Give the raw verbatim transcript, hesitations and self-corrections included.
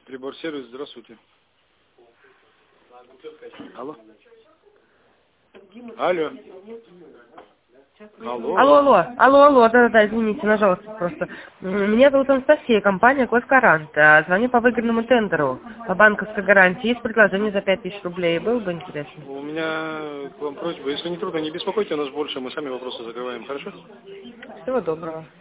Прибор-сервис, здравствуйте. Алло. Алло. Алло. Алло, алло, алло, алло, да-да-да, извините, нажаловаться просто. Меня зовут Анастасия, компания Госкарант. Звоню по выгодному тендеру, по банковской гарантии. Есть предложение за пять тысяч рублей, было бы интересно. У меня к вам просьба, если не трудно, не беспокойте нас больше, мы сами вопросы закрываем, хорошо? Всего доброго.